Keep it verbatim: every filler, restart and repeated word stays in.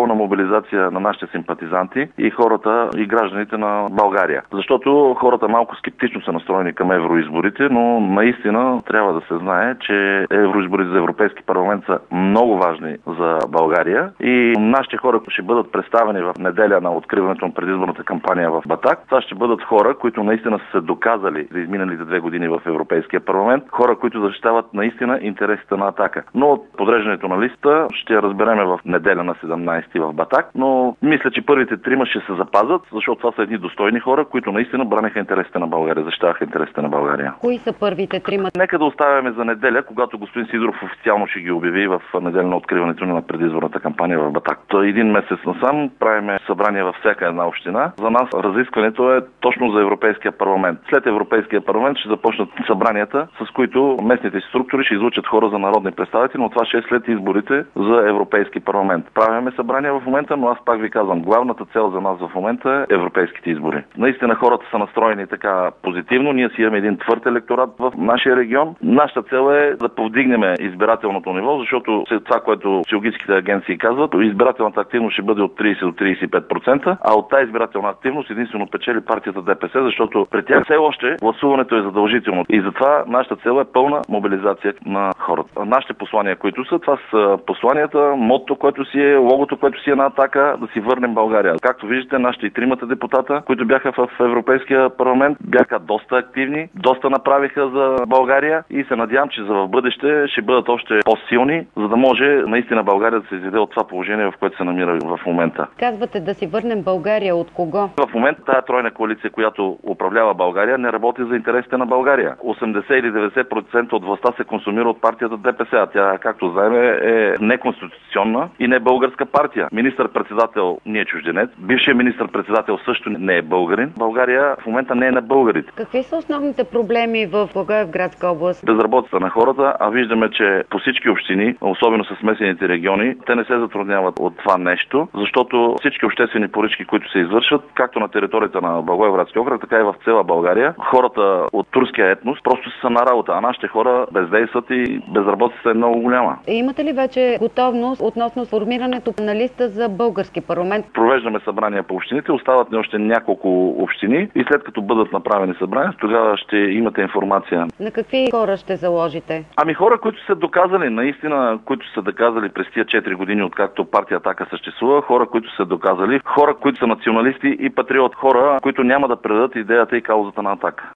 пълна мобилизация на нашите симпатизанти и хората и гражданите на България. Защото хората малко скептично са настроени към евроизборите, но наистина трябва да се знае, че евроизборите за Европейски парламент са много важни за България и нашите хора ще бъдат представени в неделя на откриването на предизборната кампания в Батак. Това ще бъдат хора, които наистина са се доказали за изминалите две години в Европейския парламент, хора, които защитават наистина интересите на Атака. Но от подреждането на листа ще разбереме в неделя на седемнайсети в Батак, но мисля, че първите трима ще се запазят, защото това са едни достойни хора, които наистина браниха интересите на България, защитаваха интересите на България. Кои са първите трима? Нека да оставяме за неделя, когато господин Сидоров официално ще ги обяви в неделя на откриването на предизборната кампания в Батак. То един месец насам правиме събрание във всяка една община. За нас разискването е точно за Европейския парламент. След Европейския парламент ще започнат събранията, с които местните структури ще излучат хора за народни представители, но това ще е след изборите за Европейски парламент. Правиме събрания в момента, но аз пак ви казвам, главната цел за нас в момента е европейските избори. Наистина хората са настроени така позитивно. Ние си имаме един твърд електорат в нашия регион. Нашата цел е да повдигнем избирателното ниво, защото това, което социологическите агенции казват, избирателната активност ще бъде от трийсет до трийсет и пет процента, а от тази избирателна активност единствено печели партията ДПС, защото при тях все още гласуването е задължително. И затова нашата цел е пълна мобилизация на хората. Нашите послания, които са, това са посланията, мотото, което си е, логото, което си е на Атака, да си върнем България. Както виждате, нашите и тримата депутата, които бяха в Европейския парламент, бяха доста активни, доста направиха за България и се надявам, че за в бъдеще ще бъдат още по-силни, за да може наистина България да се изведе от това положение, в което се намира в момента. Казвате да си върнем България от кого? В момента тая тройна коалиция, която управлява България, не работи за интересите на България. осемдесет или деветдесет процента от властта се консумира от партията ДПС, а тя, както знаем, е неконституционна и не българска партия. Министър-председател не е чужденец, бившият министър-председател също не е българин. България в момента не е на българите. Какви са основните проблеми в Благоевградска област? Безработица на хората, а виждаме, че по всички общини, особено с смесените региони, те не се затрудняват от това нещо, защото всички обществени поръчки, които се извършват, както на територията на Благоевградския окръг, така и в цяла България, хората от турския етнос просто са на работа, а нашите хора бездействат и безработицата е много голяма. Имате ли вече готовност относно сформирането на листа за български парламент? Провеждаме събрания по общините, остават ни още няколко общини и след като бъдат направени събрания, тогава ще имате информация. На какви хора ще заложите? Ами хора, които са доказали, наистина, които са доказали през тия четири години, откакто партия Атака съществува, хора, които са доказали, хора, които са националисти и патриот, хора, които няма да предадат идеята и каузата на Атака.